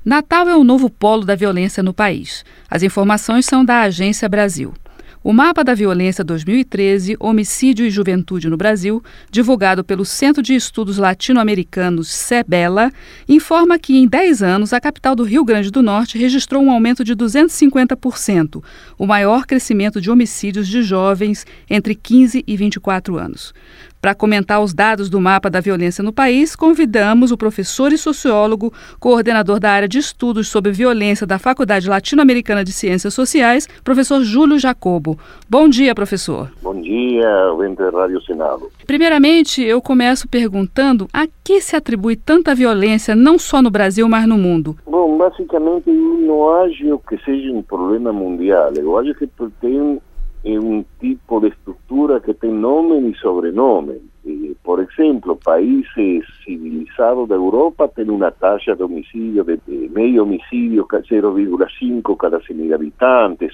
Natal é o novo polo da violência no país. As informações são da Agência Brasil. O Mapa da Violência 2013, Homicídio e Juventude no Brasil, divulgado pelo Centro de Estudos Latino-Americanos, CEBELA, informa que em 10 anos a capital do Rio Grande do Norte registrou um aumento de 250%, o maior crescimento de homicídios de jovens entre 15 e 24 anos. Para comentar os dados do Mapa da Violência no país, convidamos o professor e sociólogo, coordenador da área de estudos sobre violência da Faculdade Latino-Americana de Ciências Sociais, professor Júlio Jacobo. Bom dia, professor. Bom dia, ouvinte da Rádio Senado. Primeiramente, eu começo perguntando a que se atribui tanta violência, não só no Brasil, mas no mundo? Bom, basicamente, eu não acho que seja um problema mundial. Eu acho que tem um tipo de estrutura que tem nome e sobrenome. Por exemplo, países civilizados da Europa têm uma taxa de homicídio de meio homicídio 0,5 cada 100.000 habitantes,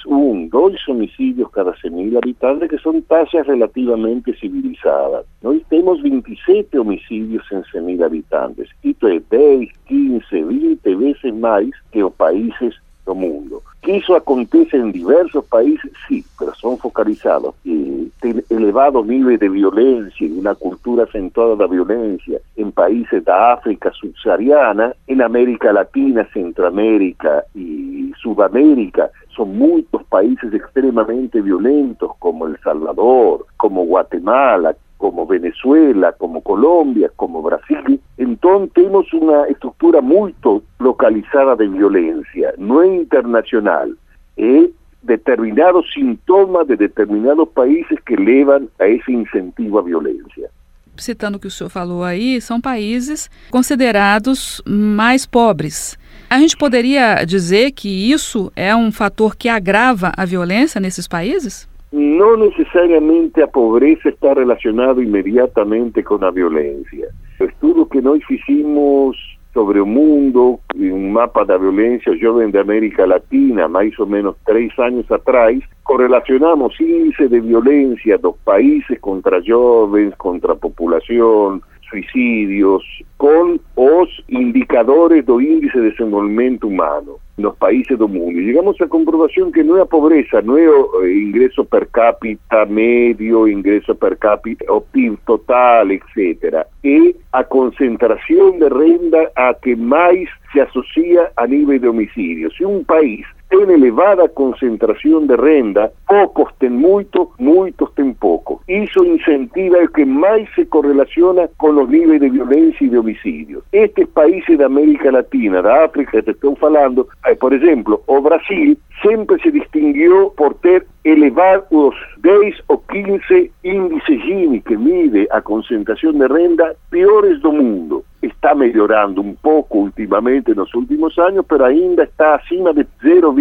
2 homicídios cada 100.000 habitantes, que são taxas relativamente civilizadas. Nós temos 27 homicídios em 100.000 habitantes. Isto é 10, 15, 20 vezes mais que os países do mundo. Que isso acontece em diversos países, sim, mas são focalizados. Tem elevados níveis de violência, uma cultura acentuada da violência em países da África subsaariana, em América Latina, Centroamérica e Sudamérica. São muitos países extremamente violentos, como El Salvador, como Guatemala, como Venezuela, como Colômbia, como Brasil. Então temos uma estrutura muito localizada de violência, não é internacional, é determinados sintomas de determinados países que levam a esse incentivo à violência. Citando o que o senhor falou aí, são países considerados mais pobres. A gente poderia dizer que isso é um fator que agrava a violência nesses países? Não necessariamente a pobreza está relacionada imediatamente com a violência. O estudo que nós fizemos sobre o mundo, um mapa da violência jovem da América Latina, mais ou menos 3 anos atrás, correlacionamos índice de violência dos países contra jovens, contra a população, suicídios, com os indicadores do índice de desenvolvimento humano nos países do mundo. E chegamos à comprovação que não é a pobreza, não é o ingresso per capita médio, ingresso per capita, o PIB total, etc. É a concentração de renda a que mais se associa a nível de homicídio. Se um país tem elevada concentração de renda, poucos têm muito, muitos têm pouco. Isso incentiva o que mais se correlaciona com os níveis de violência e de homicídio. Estes países da América Latina, da África, que te estou falando, por exemplo, o Brasil sempre se distinguiu por ter elevados 10 ou 15 índices Gini, que mide a concentração de renda, piores do mundo. Está melhorando um pouco ultimamente nos últimos anos, mas ainda está acima de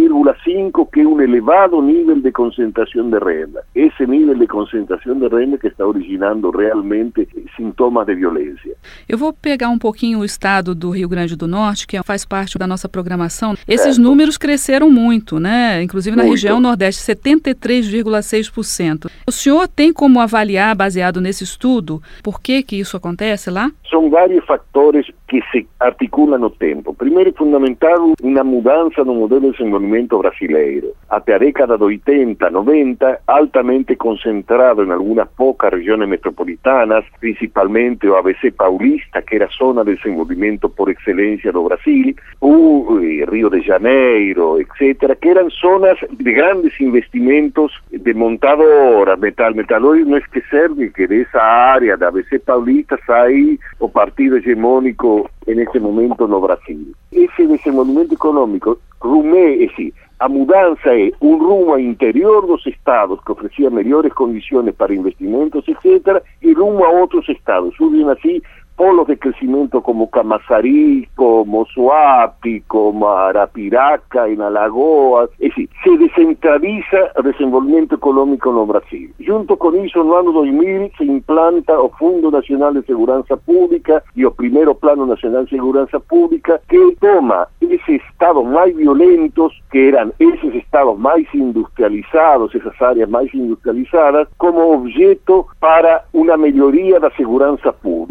0,5, que é um elevado nível de concentração de renda. Esse nível de concentração de renda que está originando realmente sintomas de violência. Eu vou pegar um pouquinho o estado do Rio Grande do Norte, que faz parte da nossa programação. Esses números cresceram muito, né? Inclusive na região Nordeste, 73,6%. O senhor tem como avaliar, baseado nesse estudo, por que isso acontece lá? São vários fatores que se articulam no tempo. Primeiro, é fundamental uma mudança no modelo de desenvolvimento brasileiro. Até a década de 80, 90, altamente concentrado em algumas poucas regiões metropolitanas, principalmente o ABC paulista, que era a zona de desenvolvimento por excelência do Brasil, o Rio de Janeiro, etc., que eram zonas de grandes investimentos de montadoras, metalúrgicos. Não esquecer que dessa área da ABC paulista sai o partido hegemônico nesse momento no Brasil. Esse desenvolvimento econômico, a mudança é um rumo ao interior dos estados, que oferecia melhores condições para investimentos, etc., e rumo a outros estados. Surgem assim polos de crescimento como Camaçari, como Suape, como Arapiraca, em Alagoas. É assim, se descentraliza o desenvolvimento econômico no Brasil. Junto com isso, no ano 2000, se implanta o Fundo Nacional de Segurança Pública e o primeiro Plano Nacional de Segurança Pública, que toma esses estados mais violentos, que eram esses estados mais industrializados, essas áreas mais industrializadas, como objeto para uma melhoria da segurança pública.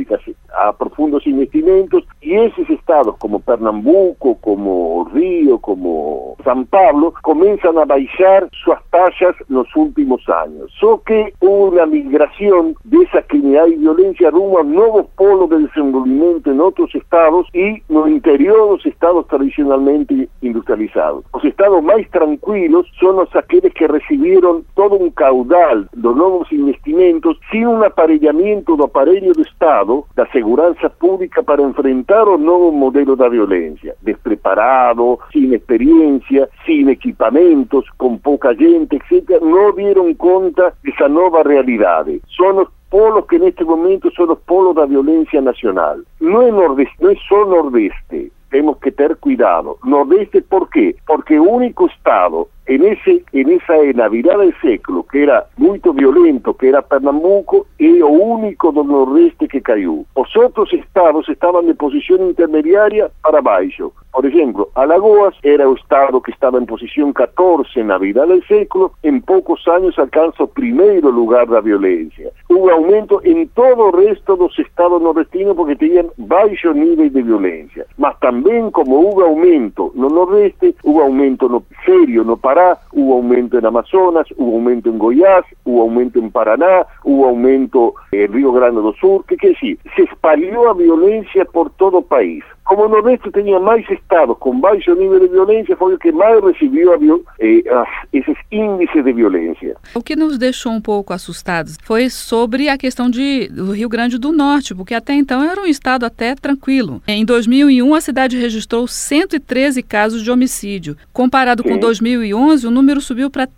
a profundos investimentos, y esos estados como Pernambuco, como Río, como San Pablo, comienzan a baixar sus taxas los últimos años. Só que hubo una migración de esa criminalidad y violencia rumbo a nuevos polos de desenvolvimiento en otros estados y no interior de los estados tradicionalmente industrializados. Los estados más tranquilos son los aquellos que recibieron todo un caudal de nuevos investimentos sin un aparellamiento do aparelho do Estado, da segurança pública para enfrentar o nuevo modelo da violencia. Despreparado, sin experiencia, sin equipamientos, con poca gente, etc., no dieron cuenta de esa nueva realidad. Son los polos que en este momento son los polos de la violencia nacional. No es nordeste, no es solo nordeste. Tenemos que tener cuidado. Nordeste, ¿por qué? Porque el único estado en esa virada del século que era muy violento, que era Pernambuco, es el único del nordeste que cayó. Los otros estados estaban de posición intermediaria para baixo. Por ejemplo, Alagoas era el estado que estaba en posición 14 en la virada del século, en pocos años alcanzó primero lugar de la violencia. Hubo aumento en todo el resto de los estados nordestinos porque tenían bajo nivel de violencia. Mas también como hubo aumento no nordeste, hubo aumento no serio, no Pará, hubo aumento en Amazonas, hubo aumento en Goiás, hubo aumento en Paraná, hubo aumento en Río Grande do Sur, ¿qué quiere decir? Se espalió la violencia por todo el país. Como el Nordeste tenía más estados con bajo nivel de violencia, fue el que más recibió esses índices de violência. O que nos deixou um pouco assustados foi sobre a questão do Rio Grande do Norte, porque até então era um estado até tranquilo. Em 2001, a cidade registrou 113 casos de homicídio. Comparado com 2011, o número subiu para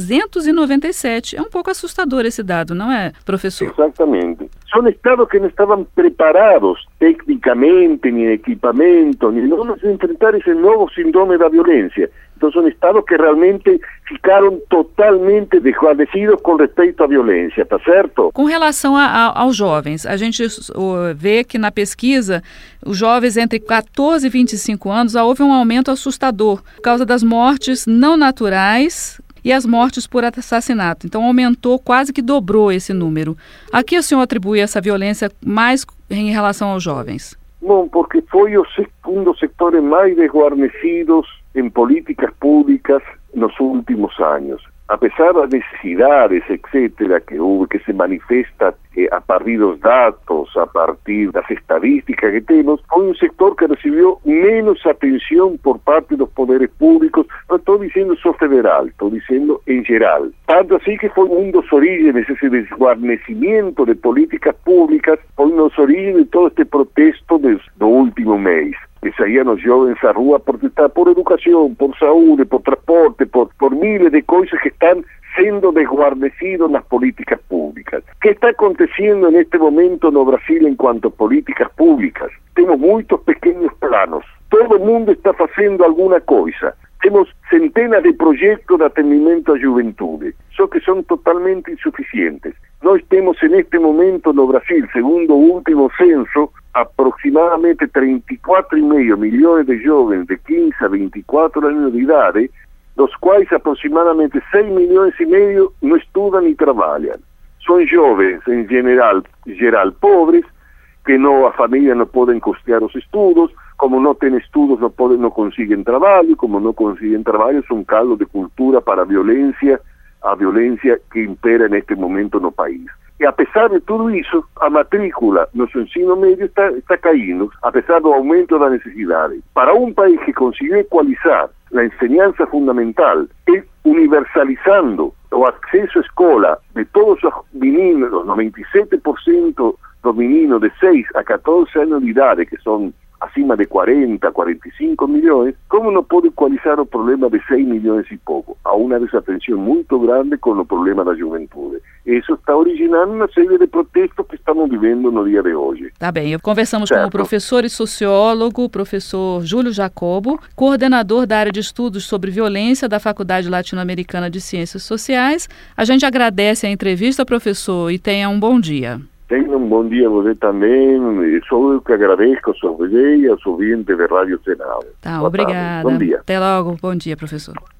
397. É um pouco assustador esse dado, não é, professor? Exatamente. Son estados que no estaban preparados técnicamente, ni en equipamiento, ni no enfrentar ese nuevo síndrome de la violencia. Entonces son estados que realmente ficaram totalmente desguarnecidos com respeito à violência, tá certo? Com relação aos jovens, a gente vê que na pesquisa, os jovens entre 14 e 25 anos, houve um aumento assustador por causa das mortes não naturais e as mortes por assassinato. Então aumentou, quase que dobrou esse número. A que o senhor atribui essa violência mais em relação aos jovens? Bom, porque foi um dos setores mais desguarnecidos en políticas públicas en los últimos años. A pesar de las necesidades, etcétera, que hubo, que se manifiesta a partir de los datos, a partir de las estadísticas que tenemos, fue un sector que recibió menos atención por parte de los poderes públicos. No estoy diciendo eso federal, estoy diciendo en general. Tanto así que fue uno de los orígenes, ese desguarnecimiento de políticas públicas, fue uno de los orígenes de todo este protesto del último mes. Que saían los jóvenes a rúa a protestar por educación, por salud, por transporte, por miles de cosas que están siendo desguarnecidos en las políticas públicas. ¿Qué está aconteciendo en este momento en Brasil en cuanto a políticas públicas? Tenemos muchos pequeños planos. Todo el mundo está haciendo alguna cosa. Tenemos centenas de proyectos de atendimiento a juventudes, solo que son totalmente insuficientes. Nós temos en este momento en Brasil, segundo último censo, aproximadamente 34,5 millones de jóvenes de 15 a 24 años de edad, los cuales aproximadamente 6 millones y medio no estudian ni trabajan. Son jóvenes en general pobres, que a familia no pueden costear los estudios, como no tienen estudios no consiguen trabajo, como no consiguen trabajo son caldos de cultura para a violencia que impera en este momento en el país. Y a pesar de todo eso, a matrícula nuestro ensino medio está cayendo, a pesar del aumento de las necesidades. Para un país que consiguió ecualizar la enseñanza fundamental, universalizando el acceso a escuela de todos los meninos, los 97% los meninos de 6 a 14 años de edad, que son acima de 40, 45 millones, ¿cómo no puede ecualizar el problema de 6 millones y poco? A una desatención muy grande con el problema de la juventud. Eso está originando uma série de protestos que estamos vivendo no dia de hoje. Tá bem, conversamos com o professor e sociólogo, o professor Júlio Jacobo, coordenador da área de estudos sobre violência da Faculdade Latino-Americana de Ciências Sociais. A gente agradece a entrevista, professor, e tenha um bom dia. Tenha um bom dia você também. Sou eu que agradeço a sua ideia e aos ouvintes de Rádio Senado. Tá, obrigada. Bom dia. Até logo. Bom dia, professor.